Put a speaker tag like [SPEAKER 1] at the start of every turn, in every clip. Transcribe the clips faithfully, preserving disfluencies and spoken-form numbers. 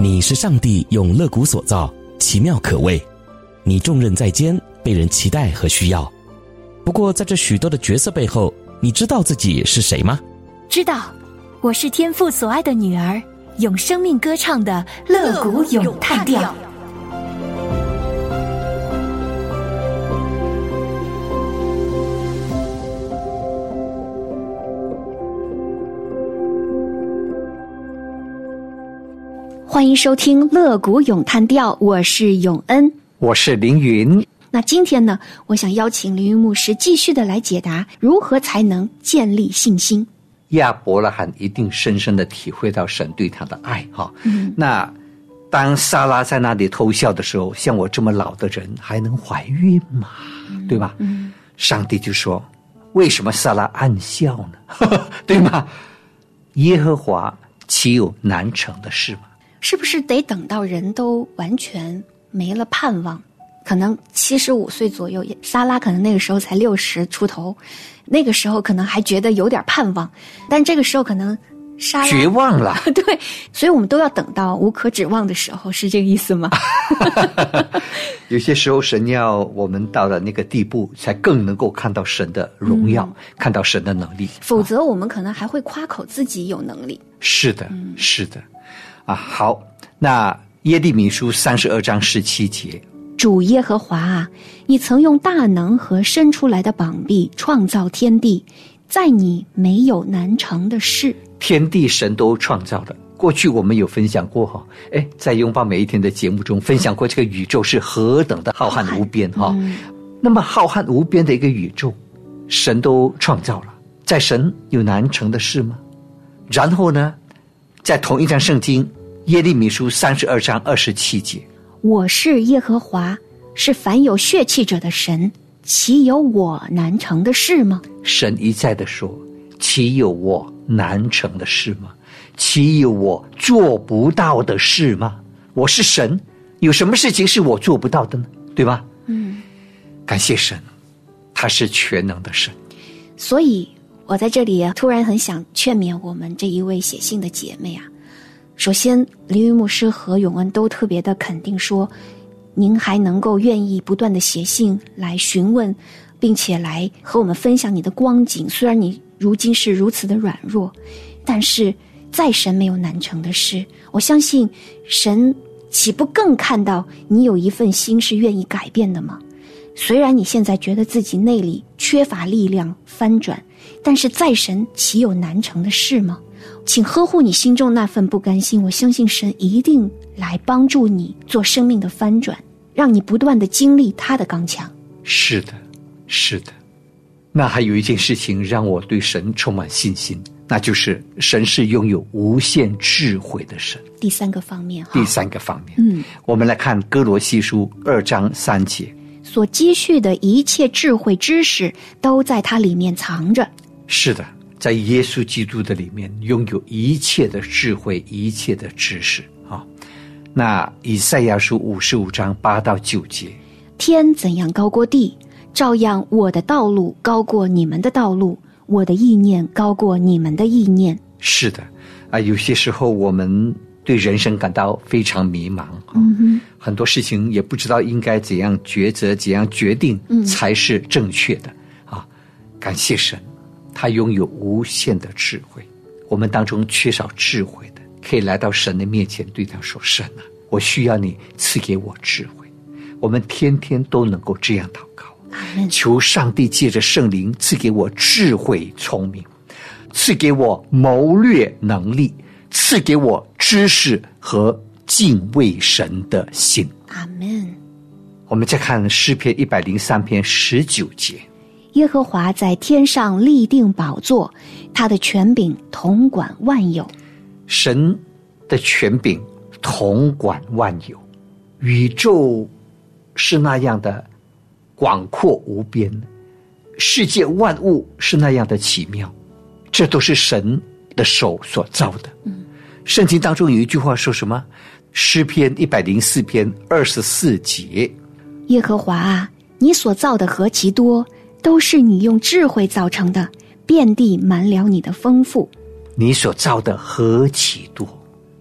[SPEAKER 1] 你是上帝用肋骨所造，奇妙可畏。你重任在肩，被人期待和需要。不过在这许多的角色背后，你知道自己是谁吗？
[SPEAKER 2] 知道，我是天父所爱的女儿，用生命歌唱的肋骨咏叹调。欢迎收听肋骨咏叹调，我是永恩，
[SPEAKER 3] 我是凌云。
[SPEAKER 2] 那今天呢，我想邀请凌云牧师继续的来解答如何才能建立信心。
[SPEAKER 3] 亚伯拉罕一定深深的体会到神对他的爱哈、嗯。那当撒拉在那里偷笑的时候，像我这么老的人还能怀孕吗？嗯、对吧、嗯？上帝就说：“为什么撒拉暗笑呢？对吗？耶和华岂有难成的事吗？”
[SPEAKER 2] 是不是得等到人都完全没了盼望，可能七十五岁左右，撒拉可能那个时候才六十出头，那个时候可能还觉得有点盼望，但这个时候可能撒拉
[SPEAKER 3] 绝望了。
[SPEAKER 2] 对，所以我们都要等到无可指望的时候，是这个意思吗？
[SPEAKER 3] 有些时候神要我们到了那个地步，才更能够看到神的荣耀、嗯、看到神的能力，
[SPEAKER 2] 否则我们可能还会夸口自己有能力。
[SPEAKER 3] 是的、嗯、是的啊，好，那耶利米书三十二章十七节，
[SPEAKER 2] 主耶和华啊，你曾用大能和伸出来的膀臂创造天地，在你没有难成的事。
[SPEAKER 3] 天地神都创造的。过去我们有分享过哈，哎，在拥抱每一天的节目中分享过这个宇宙是何等的浩瀚无边哈、嗯。那么浩瀚无边的一个宇宙，神都创造了，在神有难成的事吗？然后呢，在同一章圣经耶利米书三十二章二十七节，
[SPEAKER 2] 我是耶和华，是凡有血气者的神，岂有我难成的事吗？
[SPEAKER 3] 神一再的说，岂有我难成的事吗？岂有我做不到的事吗？我是神，有什么事情是我做不到的呢？对吧？嗯，感谢神，他是全能的神。
[SPEAKER 2] 所以我在这里啊，突然很想劝勉我们这一位写信的姐妹啊。首先，凌云牧师和永恩都特别的肯定说，您还能够愿意不断的写信来询问，并且来和我们分享你的光景。虽然你如今是如此的软弱，但是在神没有难成的事。我相信神岂不更看到你有一份心是愿意改变的吗？虽然你现在觉得自己内里缺乏力量翻转，但是在神岂有难成的事吗？请呵护你心中那份不甘心，我相信神一定来帮助你做生命的翻转，让你不断的经历他的刚强。
[SPEAKER 3] 是的，是的。那还有一件事情让我对神充满信心，那就是神是拥有无限智慧的神。
[SPEAKER 2] 第三个方面，
[SPEAKER 3] 第三个方面，
[SPEAKER 2] 嗯，
[SPEAKER 3] 我们来看哥罗西书二章三节，
[SPEAKER 2] 所积蓄的一切智慧知识都在它里面藏着。
[SPEAKER 3] 是的，在耶稣基督的里面拥有一切的智慧，一切的知识啊。那以赛亚书五十五章八到九节，
[SPEAKER 2] 天怎样高过地，照样我的道路高过你们的道路，我的意念高过你们的意念。
[SPEAKER 3] 是的啊，有些时候我们对人生感到非常迷茫、
[SPEAKER 2] 嗯哼、
[SPEAKER 3] 很多事情也不知道应该怎样抉择，怎样决定才是正确的、嗯、啊！感谢神，他拥有无限的智慧。我们当中缺少智慧的，可以来到神的面前，对他说：神啊，我需要你赐给我智慧。我们天天都能够这样祷告，求上帝借着圣灵赐给我智慧聪明，赐给我谋略能力，赐给我知识和敬畏神的心。
[SPEAKER 2] 阿们。
[SPEAKER 3] 我们再看诗篇一百零三篇十九节，
[SPEAKER 2] 耶和华在天上立定宝座，他的权柄统管万有。
[SPEAKER 3] 神的权柄统管万有，宇宙是那样的广阔无边，世界万物是那样的奇妙，这都是神的手所造的。嗯，圣经当中有一句话说什么？诗篇一百零四篇二十四节，
[SPEAKER 2] 耶和华啊，你所造的何其多，都是你用智慧造成的，遍地满了你的丰富。
[SPEAKER 3] 你所造的何其多，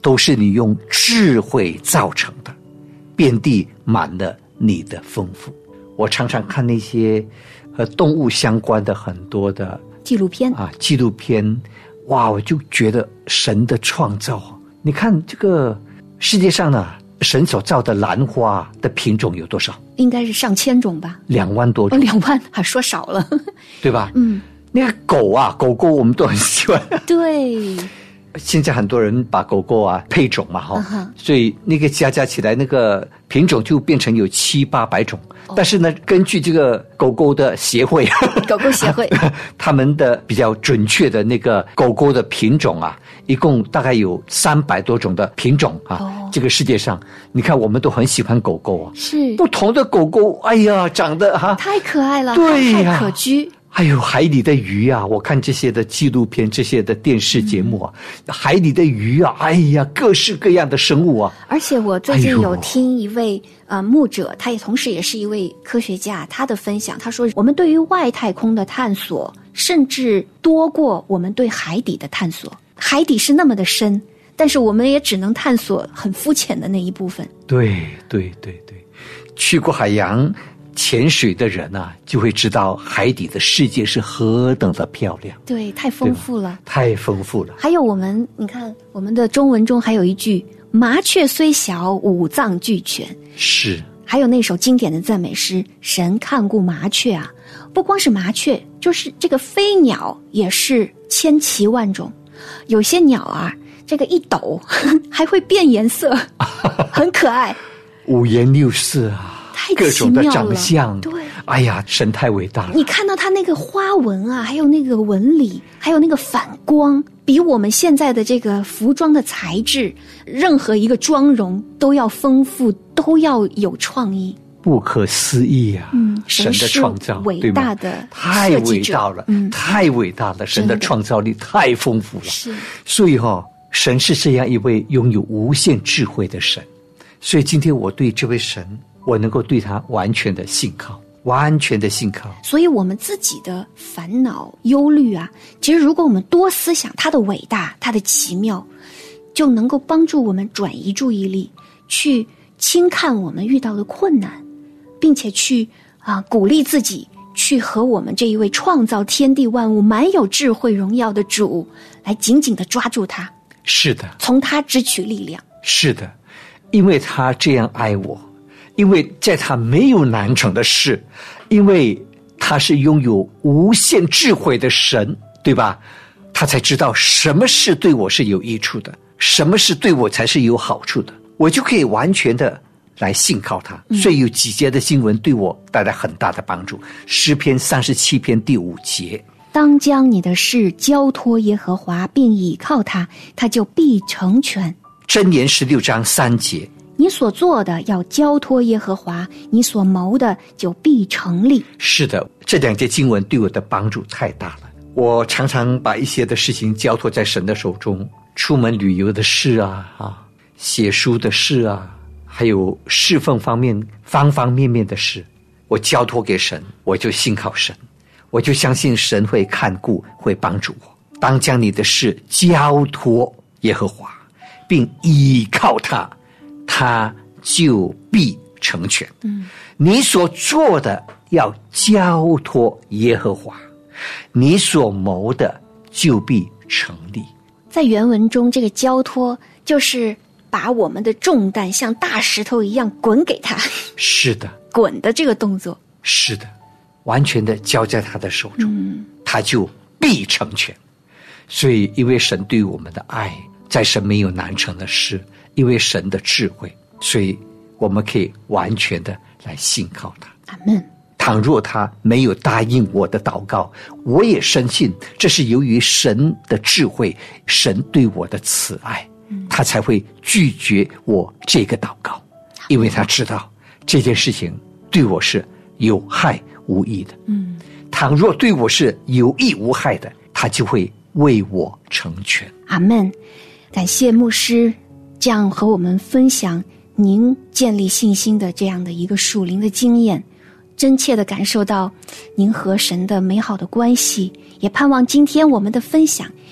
[SPEAKER 3] 都是你用智慧造成的，遍地满了你的丰富。我常常看那些和动物相关的很多的
[SPEAKER 2] 纪录片
[SPEAKER 3] 啊，纪录片，哇，我就觉得神的创造，你看这个世界上呢，神所造的兰花的品种有多少？
[SPEAKER 2] 应该是上千种吧，
[SPEAKER 3] 两万多种。
[SPEAKER 2] 哦，两万还说少了，
[SPEAKER 3] 对吧？
[SPEAKER 2] 嗯，
[SPEAKER 3] 那个狗啊，狗狗我们都很喜欢。
[SPEAKER 2] 对。
[SPEAKER 3] 现在很多人把狗狗啊配种嘛哈，
[SPEAKER 2] uh-huh.
[SPEAKER 3] 所以那个加加起来那个品种就变成有七八百种。Oh. 但是呢，根据这个狗狗的协会，
[SPEAKER 2] 狗狗协会，
[SPEAKER 3] 他们的比较准确的那个狗狗的品种啊，一共大概有三百多种的品种啊。Oh. 这个世界上，你看我们都很喜欢狗狗啊，
[SPEAKER 2] 是
[SPEAKER 3] 不同的狗狗，哎呀，长得哈、啊、
[SPEAKER 2] 太可爱了，
[SPEAKER 3] 对呀、
[SPEAKER 2] 太可居。
[SPEAKER 3] 还有海里的鱼啊，我看这些的纪录片，这些的电视节目啊，嗯、海里的鱼啊，哎呀，各式各样的生物啊。
[SPEAKER 2] 而且我最近有听一位、哎、呃牧者，他也同时也是一位科学家，他的分享，他说我们对于外太空的探索，甚至多过我们对海底的探索。海底是那么的深，但是我们也只能探索很肤浅的那一部分。
[SPEAKER 3] 对对对对，去过海洋潜水的人啊，就会知道海底的世界是何等的漂亮。
[SPEAKER 2] 对，太丰富了，
[SPEAKER 3] 太丰富了。
[SPEAKER 2] 还有我们，你看我们的中文中还有一句“麻雀虽小，五脏俱全”。
[SPEAKER 3] 是。
[SPEAKER 2] 还有那首经典的赞美诗“神看顾麻雀啊”，不光是麻雀，就是这个飞鸟也是千奇万种。有些鸟啊，这个一抖还会变颜色，很可爱，
[SPEAKER 3] 五颜六色啊。各种的长相，
[SPEAKER 2] 对，
[SPEAKER 3] 哎呀，神太伟大了！
[SPEAKER 2] 你看到它那个花纹啊，还有那个纹理，还有那个反光，比我们现在的这个服装的材质，任何一个妆容都要丰富，都要有创意，
[SPEAKER 3] 不可思议啊！
[SPEAKER 2] 嗯，
[SPEAKER 3] 神的创造，
[SPEAKER 2] 伟大的
[SPEAKER 3] 太伟大了，嗯，太伟大了！神的创造力太丰富了，
[SPEAKER 2] 是。
[SPEAKER 3] 所以哈、哦，神是这样一位拥有无限智慧的神，所以今天我对这位神。我能够对他完全的信靠，完全的信靠。
[SPEAKER 2] 所以我们自己的烦恼、忧虑啊，其实如果我们多思想他的伟大、他的奇妙，就能够帮助我们转移注意力，去轻看我们遇到的困难，并且去啊鼓励自己，去和我们这一位创造天地万物、满有智慧荣耀的主，来紧紧地抓住他。
[SPEAKER 3] 是的，
[SPEAKER 2] 从他支取力量。
[SPEAKER 3] 是的，因为他这样爱我。因为在他没有难成的事，因为他是拥有无限智慧的神，对吧？他才知道什么事对我是有益处的，什么事对我才是有好处的，我就可以完全的来信靠他。所以有几节的经文对我带来很大的帮助。诗篇三十七篇第五节，
[SPEAKER 2] 当将你的事交托耶和华，并倚靠他，他就必成全。
[SPEAKER 3] 箴言十六章三节，
[SPEAKER 2] 你所做的要交托耶和华，你所谋的就必成立。
[SPEAKER 3] 是的，这两节经文对我的帮助太大了。我常常把一些的事情交托在神的手中，出门旅游的事啊，啊，写书的事啊，还有侍奉方面方方面面的事，我交托给神，我就信靠神，我就相信神会看顾，会帮助我。当将你的事交托耶和华，并依靠他，他就必成全。嗯，你所做的要交托耶和华，你所谋的就必成立。
[SPEAKER 2] 在原文中，这个交托就是把我们的重担像大石头一样滚给他。
[SPEAKER 3] 是的，
[SPEAKER 2] 滚的这个动作。
[SPEAKER 3] 是的，完全的交在他的手中，嗯，他就必成全。所以因为神对我们的爱，在神没有难成的事，因为神的智慧，所以我们可以完全的来信靠他。
[SPEAKER 2] 阿们。
[SPEAKER 3] 倘若他没有答应我的祷告，我也深信这是由于神的智慧，神对我的慈爱，他才会拒绝我这个祷告，因为他知道这件事情对我是有害无益的。嗯，倘若对我是有益无害的，他就会为我成全。
[SPEAKER 2] 阿们。感谢牧师这样和我们分享您建立信心的这样的一个属灵的经验，真切地感受到您和神的美好的关系，也盼望今天我们的分享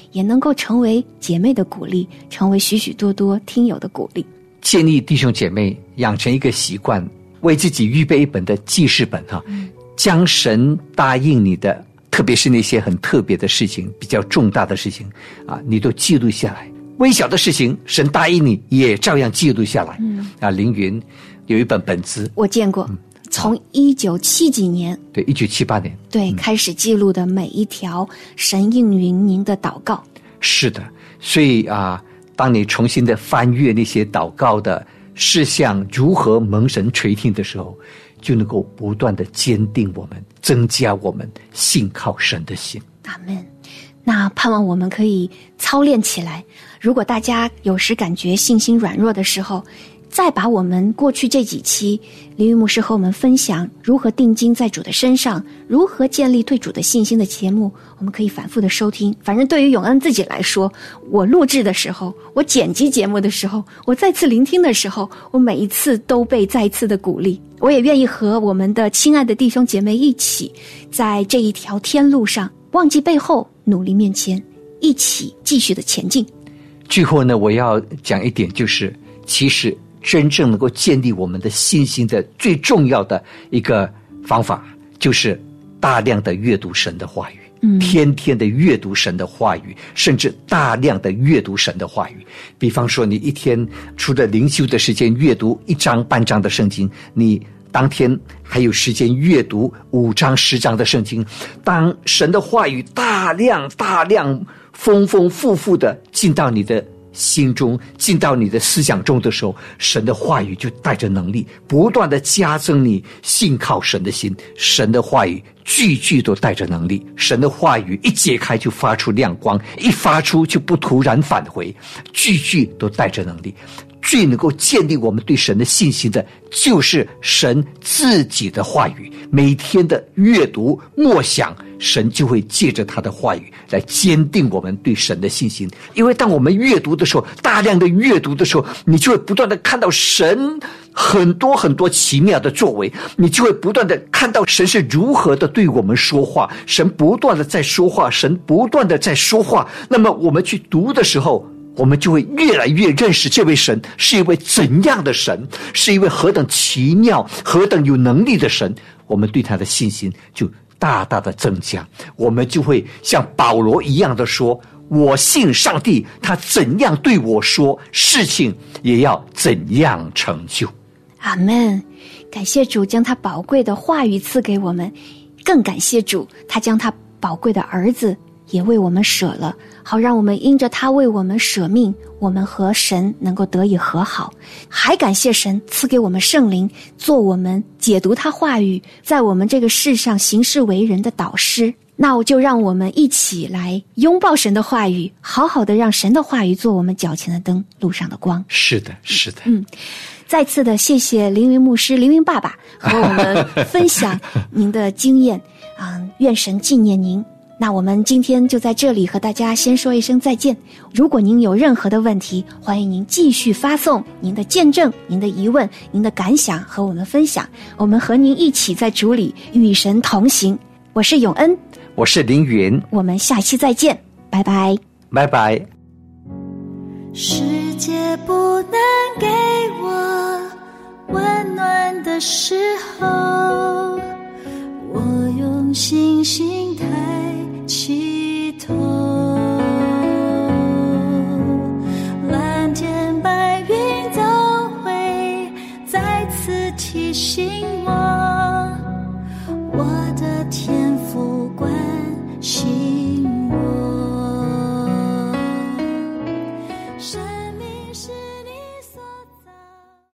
[SPEAKER 2] 也能够成为姐妹的鼓励，成为许许多多听友的鼓励。
[SPEAKER 3] 建议弟兄姐妹养成一个习惯，为自己预备一本的记事本哈、嗯，将神答应你的，特别是那些很特别的事情，比较重大的事情啊，你都记录下来。微小的事情，神答应你也照样记录下来。嗯啊，凌云有一本本子，
[SPEAKER 2] 我见过，嗯、从一九七几年，
[SPEAKER 3] 对，一九七八年，
[SPEAKER 2] 对、嗯，开始记录的每一条神应允您的祷告。
[SPEAKER 3] 是的，所以啊，当你重新的翻阅那些祷告的事项如何蒙神垂听的时候，就能够不断的坚定我们，增加我们信靠神的心。
[SPEAKER 2] 阿们。那盼望我们可以操练起来。如果大家有时感觉信心软弱的时候，再把我们过去这几期林玉牧师和我们分享如何定睛在主的身上，如何建立对主的信心的节目，我们可以反复的收听。反正对于永恩自己来说，我录制的时候，我剪辑节目的时候，我再次聆听的时候，我每一次都被再一次的鼓励。我也愿意和我们的亲爱的弟兄姐妹一起，在这一条天路上忘记背后，努力面前，一起继续的前进。
[SPEAKER 3] 最后呢，我要讲一点，就是其实真正能够建立我们的信心的最重要的一个方法，就是大量的阅读神的话语，嗯，天天的阅读神的话语，甚至大量的阅读神的话语。比方说，你一天除了灵修的时间阅读一章半章的圣经，你当天还有时间阅读五章十章的圣经。当神的话语大量大量丰丰富富的进到你的心中，进到你的思想中的时候，神的话语就带着能力不断的加增你信靠神的心。神的话语句句都带着能力，神的话语一解开就发出亮光，一发出就不突然返回，句句都带着能力。最能够建立我们对神的信心的，就是神自己的话语。每天的阅读默想，神就会借着他的话语来坚定我们对神的信心。因为当我们阅读的时候，大量的阅读的时候，你就会不断的看到神很多很多奇妙的作为，你就会不断的看到神是如何的对我们说话，神不断的在说话，神不断的在说话。那么我们去读的时候，我们就会越来越认识这位神是一位怎样的神，是一位何等奇妙何等有能力的神。我们对他的信心就大大的增加，我们就会像保罗一样的说，我信上帝，他怎样对我说，事情也要怎样成就。
[SPEAKER 2] 阿们。感谢主将他宝贵的话语赐给我们，更感谢主他将他宝贵的儿子也为我们舍了，好让我们因着他为我们舍命，我们和神能够得以和好。还感谢神赐给我们圣灵，做我们解读他话语，在我们这个世上行事为人的导师。那我就让我们一起来拥抱神的话语，好好的让神的话语做我们脚前的灯，路上的光。
[SPEAKER 3] 是的，是的。
[SPEAKER 2] 嗯，再次的谢谢凌云牧师、凌云爸爸和我们分享您的经验啊、嗯，愿神纪念您。那我们今天就在这里和大家先说一声再见。如果您有任何的问题，欢迎您继续发送您的见证、您的疑问、您的感想和我们分享，我们和您一起在主里与神同行。我是永恩，
[SPEAKER 3] 我是凌云，
[SPEAKER 2] 我们下期再见，拜拜，
[SPEAKER 3] 拜拜。
[SPEAKER 4] 世界不能给我温暖的时候，我用星星抬起头，蓝天白云都会再次提醒我，我的天